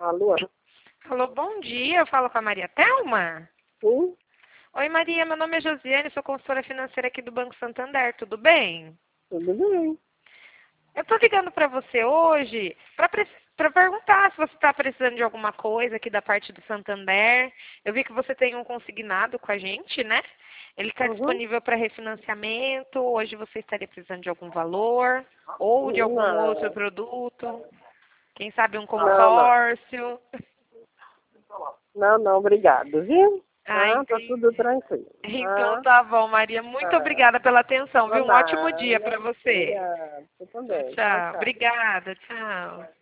Alô? Alô, bom dia. Eu falo com a Maria Thelma? Sim? Oi, Maria. Meu nome é Josiane, sou consultora financeira aqui do Banco Santander. Tudo bem? Tudo bem. Eu tô ligando para você hoje para perguntar se você está precisando de alguma coisa aqui da parte do Santander. Eu vi que você tem um consignado com a gente, né? Ele está Uhum. disponível para refinanciamento. Hoje você estaria precisando de algum valor ou de algum outro Não, produto. Quem sabe um não, não. consórcio. Não, não, obrigado, viu? Ah, Tá tudo entendi. tranquilo. Então tá bom, Maria. Muito obrigada pela atenção, Por viu? Um ótimo dia nada. para você. Obrigada. Você também. Tchau, Tchau. tchau. Obrigada. Tchau.